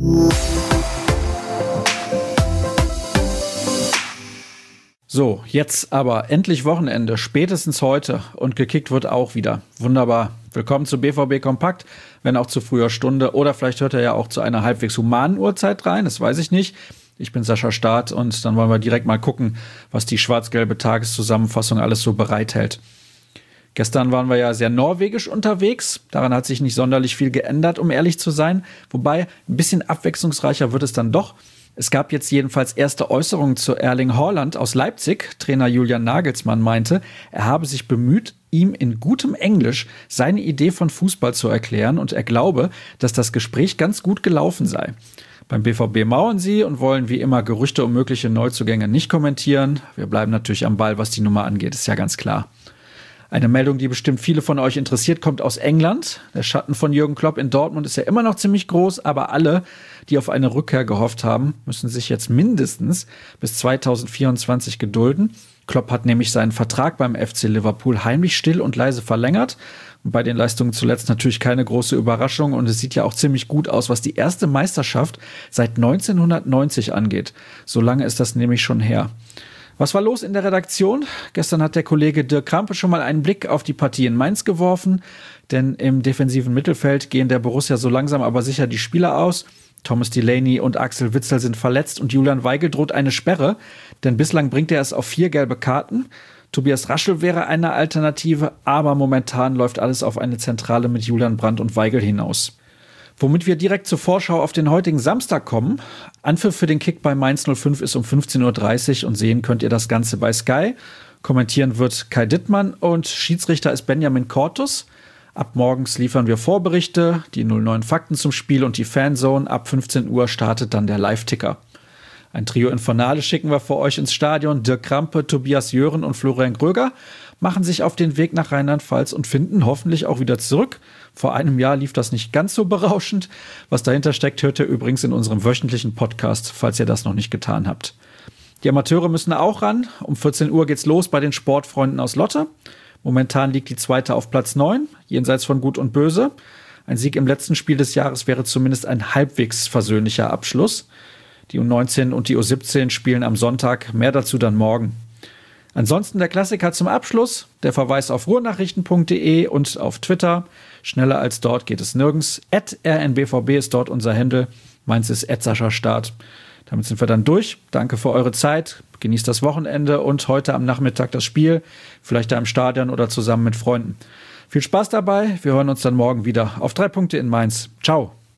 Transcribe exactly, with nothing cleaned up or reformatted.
So, jetzt aber endlich Wochenende, spätestens heute, und gekickt wird auch wieder. Wunderbar. Willkommen zu B V B Kompakt, wenn auch zu früher Stunde, oder vielleicht hört er ja auch zu einer halbwegs humanen Uhrzeit rein, das weiß ich nicht. Ich bin Sascha Staat und dann wollen wir direkt mal gucken, was die schwarz-gelbe Tageszusammenfassung alles so bereithält. Gestern waren wir ja sehr norwegisch unterwegs, daran hat sich nicht sonderlich viel geändert, um ehrlich zu sein. Wobei, ein bisschen abwechslungsreicher wird es dann doch. Es gab jetzt jedenfalls erste Äußerungen zu Erling Haaland aus Leipzig. Trainer Julian Nagelsmann meinte, er habe sich bemüht, ihm in gutem Englisch seine Idee von Fußball zu erklären und er glaube, dass das Gespräch ganz gut gelaufen sei. Beim B V B mauern sie und wollen wie immer Gerüchte um mögliche Neuzugänge nicht kommentieren. Wir bleiben natürlich am Ball, was die Nummer angeht, ist ja ganz klar. Eine Meldung, die bestimmt viele von euch interessiert, kommt aus England. Der Schatten von Jürgen Klopp in Dortmund ist ja immer noch ziemlich groß, aber alle, die auf eine Rückkehr gehofft haben, müssen sich jetzt mindestens bis zweitausendvierundzwanzig gedulden. Klopp hat nämlich seinen Vertrag beim F C Liverpool heimlich still und leise verlängert. Und bei den Leistungen zuletzt natürlich keine große Überraschung und es sieht ja auch ziemlich gut aus, was die erste Meisterschaft seit neunzehnhundertneunzig angeht. So lange ist das nämlich schon her. Was war los in der Redaktion? Gestern hat der Kollege Dirk Krampe schon mal einen Blick auf die Partie in Mainz geworfen, denn im defensiven Mittelfeld gehen der Borussia so langsam aber sicher die Spieler aus. Thomas Delaney und Axel Witsel sind verletzt und Julian Weigl droht eine Sperre, denn bislang bringt er es auf vier gelbe Karten. Tobias Raschel wäre eine Alternative, aber momentan läuft alles auf eine Zentrale mit Julian Brandt und Weigl hinaus. Womit wir direkt zur Vorschau auf den heutigen Samstag kommen. Anpfiff für den Kick bei Mainz null fünf ist um fünfzehn Uhr dreißig und sehen könnt ihr das Ganze bei Sky. Kommentieren wird Kai Dittmann und Schiedsrichter ist Benjamin Cortus. Ab morgens liefern wir Vorberichte, die null neun Fakten zum Spiel und die Fanzone. Ab fünfzehn Uhr startet dann der Live-Ticker. Ein Trio Infernale schicken wir für euch ins Stadion. Dirk Krampe, Tobias Jören und Florian Gröger machen sich auf den Weg nach Rheinland-Pfalz und finden hoffentlich auch wieder zurück. Vor einem Jahr lief das nicht ganz so berauschend. Was dahinter steckt, hört ihr übrigens in unserem wöchentlichen Podcast, falls ihr das noch nicht getan habt. Die Amateure müssen auch ran. Um vierzehn Uhr geht's los bei den Sportfreunden aus Lotte. Momentan liegt die zweite auf Platz neun, jenseits von Gut und Böse. Ein Sieg im letzten Spiel des Jahres wäre zumindest ein halbwegs versöhnlicher Abschluss. Die U neunzehn und die U siebzehn spielen am Sonntag, mehr dazu dann morgen. Ansonsten der Klassiker zum Abschluss, der Verweis auf ruhrnachrichten punkt de und auf Twitter. Schneller als dort geht es nirgends. at r n b v b ist dort unser Handle. Meins ist at Sascha Staat. Damit sind wir dann durch. Danke für eure Zeit. Genießt das Wochenende und heute am Nachmittag das Spiel. Vielleicht da im Stadion oder zusammen mit Freunden. Viel Spaß dabei. Wir hören uns dann morgen wieder auf drei Punkte in Mainz. Ciao.